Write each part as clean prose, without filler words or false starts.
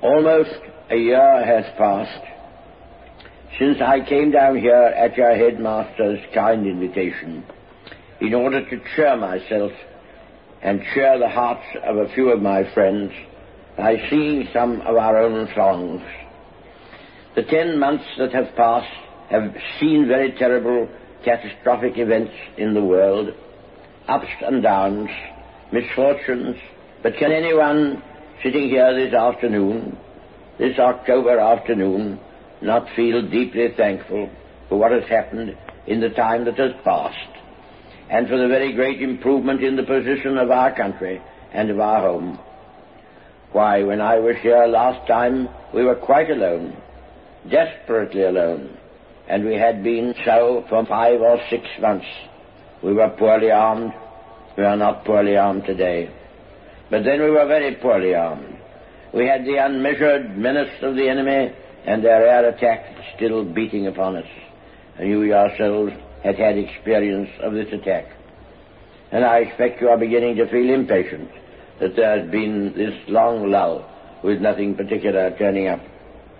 Almost a year has passed since I came down here at your headmaster's kind invitation in order to cheer myself and cheer the hearts of a few of my friends by singing some of our own songs. The 10 months that have passed have seen very terrible, catastrophic events in the world, ups and downs, misfortunes, but can anyone sitting here this afternoon, this October afternoon, not feel deeply thankful for what has happened in the time that has passed, and for the very great improvement in the position of our country and of our home? Why, when I was here last time, we were quite alone, desperately alone, and we had been so for 5 or 6 months. We were poorly armed. We are not poorly armed today. But then we were very poorly armed. We had the unmeasured menace of the enemy and their air attack still beating upon us. And you yourselves had had experience of this attack. And I expect you are beginning to feel impatient that there has been this long lull with nothing particular turning up.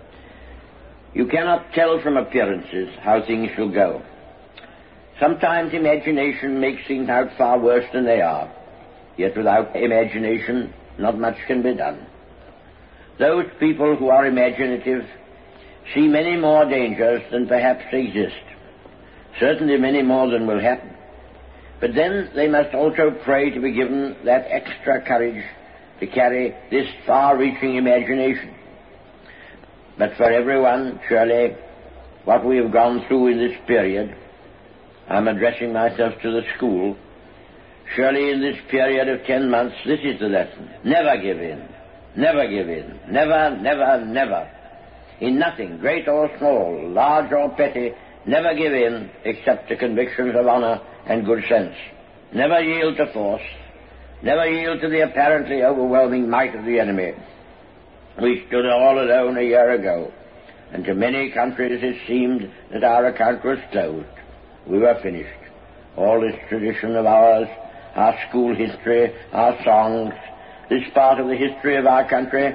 You cannot tell from appearances how things shall go. Sometimes imagination makes things out far worse than they are. Yet without imagination, not much can be done. Those people who are imaginative see many more dangers than perhaps exist, certainly many more than will happen. But then they must also pray to be given that extra courage to carry this far-reaching imagination. But for everyone, surely, what we have gone through in this period, I'm addressing myself to the school, surely in this period of 10 months, this is the lesson. Never give in. Never give in. Never, never, never. In nothing, great or small, large or petty, never give in except to convictions of honor and good sense. Never yield to force. Never yield to the apparently overwhelming might of the enemy. We stood all alone a year ago, and to many countries it seemed that our account was closed. We were finished. All this tradition of ours, our school history, our songs, this part of the history of our country,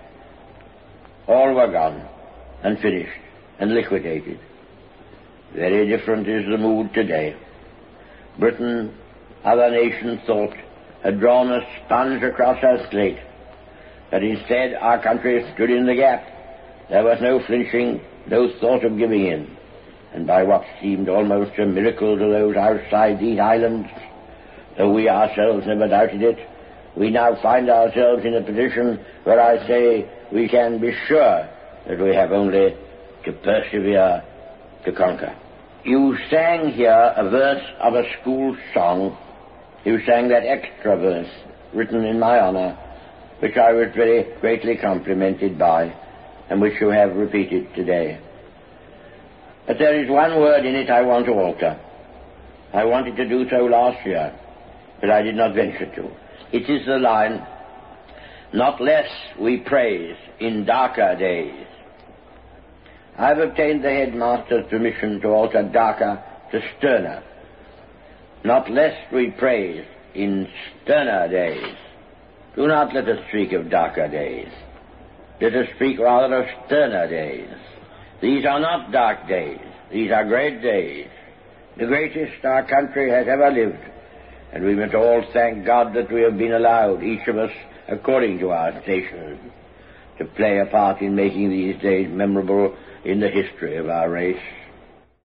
all were gone and finished and liquidated. Very different is the mood today. Britain, other nations thought, had drawn a sponge across her slate, but instead our country stood in the gap. There was no flinching, no thought of giving in. And by what seemed almost a miracle to those outside these islands, though we ourselves never doubted it, we now find ourselves in a position where I say we can be sure that we have only to persevere to conquer. You sang here a verse of a school song. You sang that extra verse written in my honor, which I was very greatly complimented by, and which you have repeated today. But there is one word in it I want to alter. I wanted to do so last year, but I did not venture to. It is the line, "Not less we praise in darker days." I've obtained the headmaster's permission to alter darker to sterner. Not less we praise in sterner days. Do not let us speak of darker days. Let us speak rather of sterner days. These are not dark days. These are great days, the greatest our country has ever lived, and we must all thank God that we have been allowed, each of us according to our station, to play a part in making these days memorable in the history of our race.